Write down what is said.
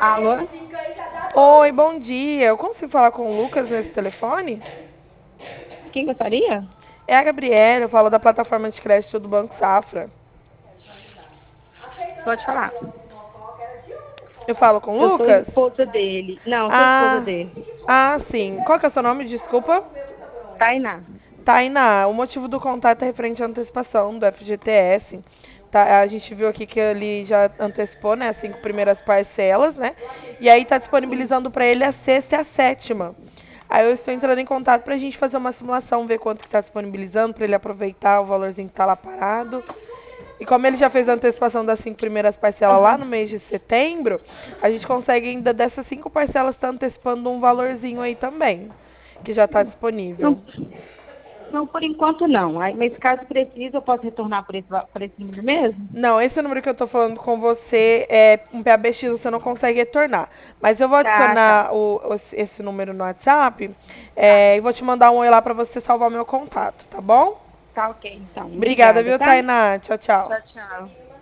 Alô? Oi, bom dia. Eu consigo falar com o Lucas nesse telefone? Quem gostaria? É a Gabriela, eu falo da plataforma de crédito do Banco Safra. Pode falar. Eu falo com o Eu sou Lucas? esposa dele. Não, sou esposa Ah, dele. sim. Qual que é o seu nome? Desculpa. Tainá. Tainá, o motivo do contato é referente à antecipação do FGTS. Tá, a gente viu aqui que ele já antecipou, né, as 5 primeiras parcelas, né? E aí tá disponibilizando para ele a sexta e a sétima. Aí eu estou entrando em contato para a gente fazer uma simulação, ver quanto que está disponibilizando, para ele aproveitar o valorzinho que tá lá parado. E como ele já fez a antecipação das 5 primeiras parcelas lá no Aham. mês de setembro, a gente consegue ainda dessas 5 parcelas estar antecipando um valorzinho aí também, que já está disponível. Não, não, por enquanto não. Mas caso precise, eu posso retornar por esse número mesmo? Não, esse número que eu tô falando com você é um PABX, você não consegue retornar. Mas eu vou Tá, tá. adicionar esse número no WhatsApp Tá. e vou te mandar um oi lá pra você salvar o meu contato, tá bom? Tá ok, então. Obrigada, Obrigada, viu, tá? Tainá? Tchau, tchau. Tchau, tchau.